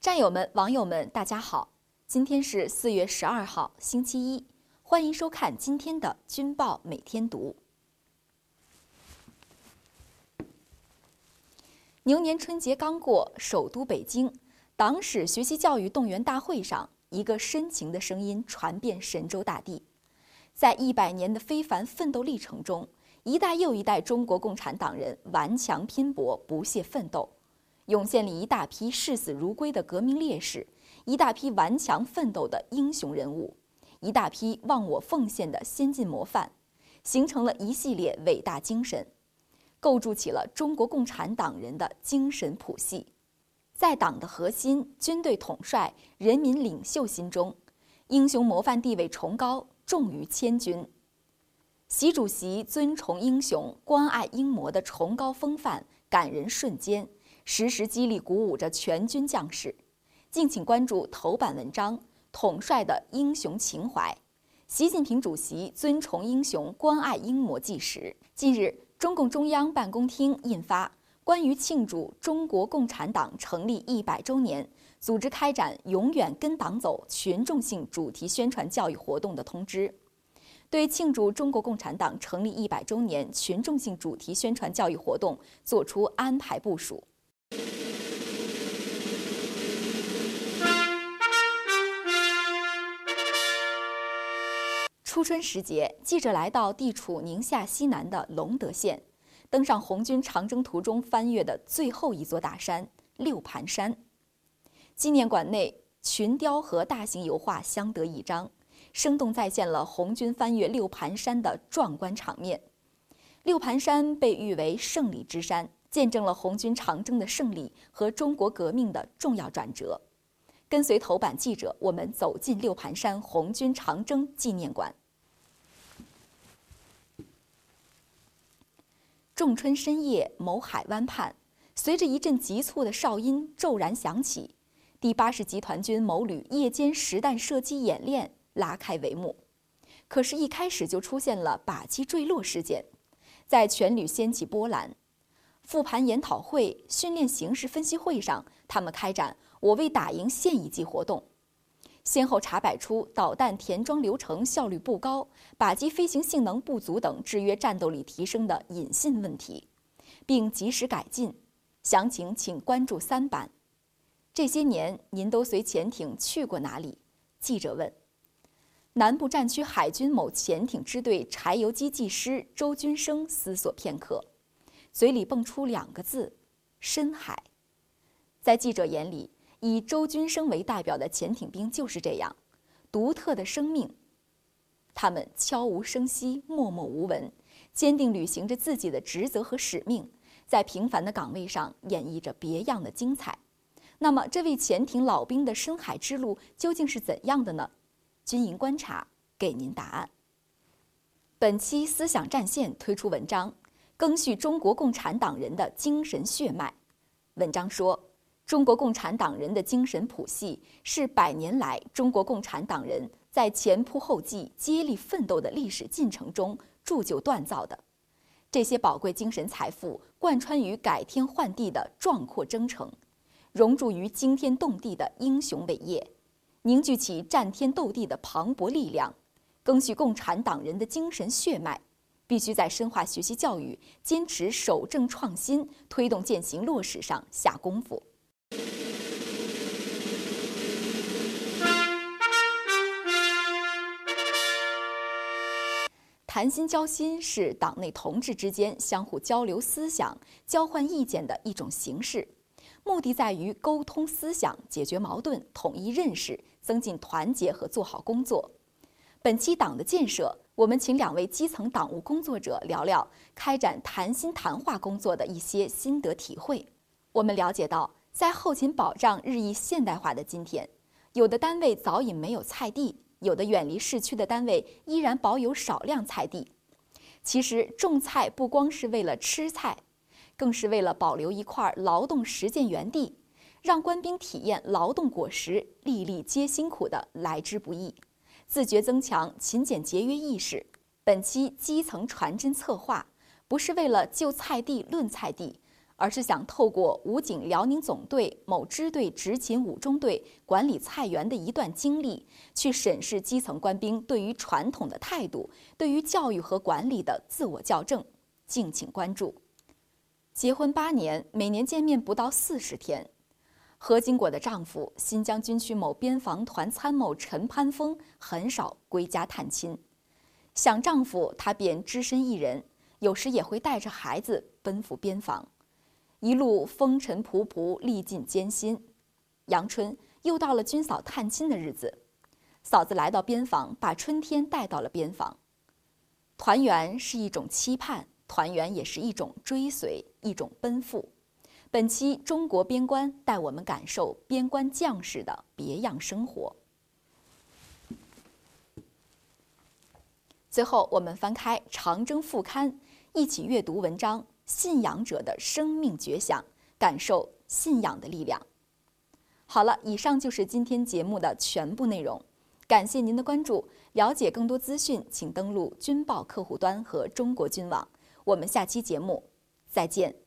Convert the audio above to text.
战友们、网友们，大家好！今天是4月12号，星期一，欢迎收看今天的《军报每天读》。牛年春节刚过，首都北京，党史学习教育动员大会上，一个深情的声音传遍神州大地。在100年的非凡奋斗历程中，一代又一代中国共产党人顽强拼搏、不懈奋斗，涌现了一大批视死如归的革命烈士，一大批顽强奋斗的英雄人物，一大批忘我奉献的先进模范，形成了一系列伟大精神，构筑起了中国共产党人的精神谱系。在党的核心、军队统帅、人民领袖心中，英雄模范地位崇高，重于千军。习主席尊崇英雄、关爱英模的崇高风范，感人瞬间，时时激励鼓舞着全军将士。敬请关注头版文章：统帅的英雄情怀。习近平主席尊崇英雄、关爱英模纪实。近日，中共中央办公厅印发关于庆祝中国共产党成立100周年，组织开展永远跟党走群众性主题宣传教育活动的通知，对庆祝中国共产党成立100周年群众性主题宣传教育活动作出安排部署。初春时节，记者来到地处宁夏西南的隆德县，登上红军长征途中翻越的最后一座大山——六盘山。纪念馆内，群雕和大型油画相得益彰，生动再现了红军翻越六盘山的壮观场面。六盘山被誉为胜利之山，见证了红军长征的胜利和中国革命的重要转折。跟随头版记者，我们走进六盘山红军长征纪念馆。仲春深夜，某海湾畔，随着一阵急促的哨音骤然响起，第80集团军某旅夜间实弹射击演练拉开帷幕。可是，一开始就出现了靶机坠落事件，在全旅掀起波澜。复盘研讨会、训练形势分析会上，他们开展“我为打赢现役季”活动，先后查摆出导弹填装流程效率不高、靶机飞行性能不足等制约战斗力提升的隐性问题，并及时改进。详情请关注3版。这些年您都随潜艇去过哪里？记者问。南部战区海军某潜艇支队柴油机技师周军生思索片刻，嘴里蹦出2个字：深海。在记者眼里，以周军生为代表的潜艇兵就是这样，独特的生命。他们悄无声息、默默无闻，坚定履行着自己的职责和使命，在平凡的岗位上演绎着别样的精彩。那么，这位潜艇老兵的深海之路究竟是怎样的呢？军营观察给您答案。本期思想战线推出文章，赓续中国共产党人的精神血脉。文章说，中国共产党人的精神谱系是100年来中国共产党人在前仆后继、接力奋斗的历史进程中铸就锻造的。这些宝贵精神财富贯穿于改天换地的壮阔征程，融铸于惊天动地的英雄伟业，凝聚起战天斗地的磅礴力量。赓续共产党人的精神血脉，必须在深化学习教育、坚持守正创新、推动践行落实上下功夫。谈心交心是党内同志之间相互交流思想、交换意见的一种形式，目的在于沟通思想、解决矛盾、统一认识、增进团结和做好工作。本期党的建设，我们请2位基层党务工作者聊聊开展谈心谈话工作的一些心得体会。我们了解到，在后勤保障日益现代化的今天，有的单位早已没有菜地，有的远离市区的单位依然保有少量菜地。其实种菜不光是为了吃菜，更是为了保留一块劳动实践园地，让官兵体验劳动果实，粒粒皆辛苦的来之不易，自觉增强勤俭节约意识。本期基层传真策划，不是为了就菜地论菜地， 而是想透过武警辽宁总队某支队执勤五中队管理菜园的一段经历，去审视基层官兵对于传统的态度，对于教育和管理的自我校正。敬请关注。结婚8年，每年见面不到40天。何金果的丈夫新疆军区某边防团参谋陈攀峰很少归家探亲，想丈夫他便只身一人，有时也会带着孩子奔赴边防。一路风尘仆仆，历尽艰辛。阳春又到了军嫂探亲的日子，嫂子来到边防，把春天带到了边防。团圆是一种期盼，团圆也是一种追随，一种奔赴。本期中国边关带我们感受边关将士的别样生活。最后，我们翻开《长征》副刊，一起阅读文章《信仰者的生命觉响》，感受信仰的力量。好了，以上就是今天节目的全部内容，感谢您的关注。了解更多资讯，请登录军报客户端和中国军网。我们下期节目再见。